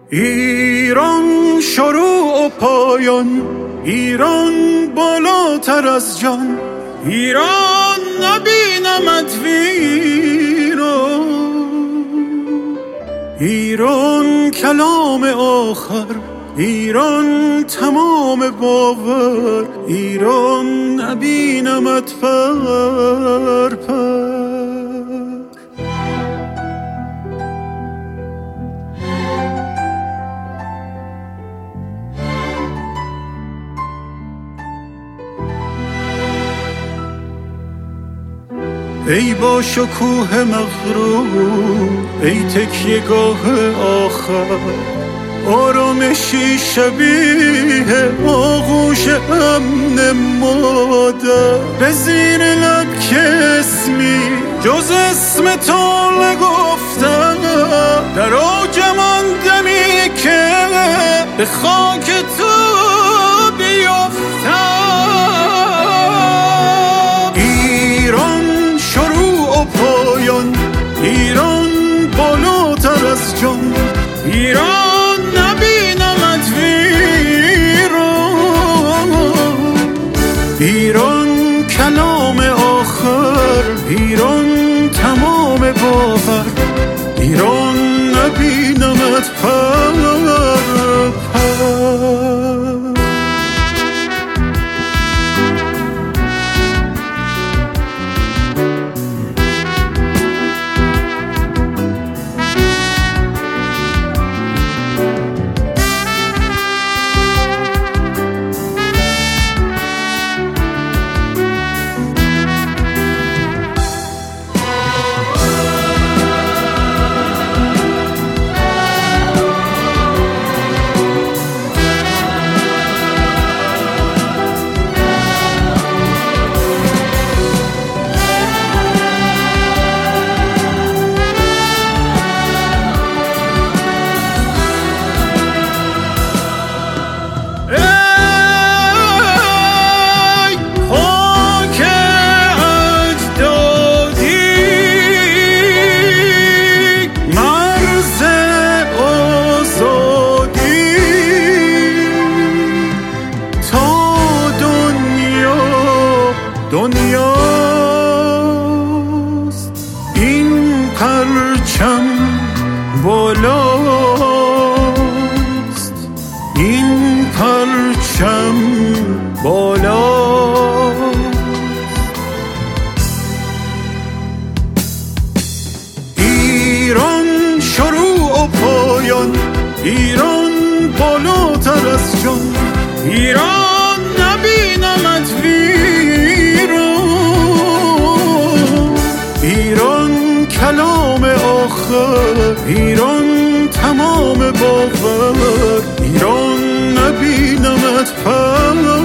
ایران شروع و پایان، ایران بالاتر از جان، ایران نبینمت ویران، ایران کلام آخر، ایران تمام باور، ایران نبینمت پر پر. ای با شکوه مغرور، ای تکیه‌گاه آخر، آرامشی شبیه آغوش امن مادر، به زیر لب که اسمی جز اسم تو نگفتم، در اوجم آن دمی که به خاک تو بیفتم. ایران شروع و پایان، ایران بالاتر از جان، ایران نبینمت ویران، ایران کلام آخر، ایران تمام باور، ایران نبینمت پر پر. دنیاست این پرچم بالاست، این پرچم بالاست. ایران شروع و پایان، ایران بالاتر از جان، ایران نبینمت ویران، ایران کلام آخر، ایران تمام باور، ایران نبینمت پر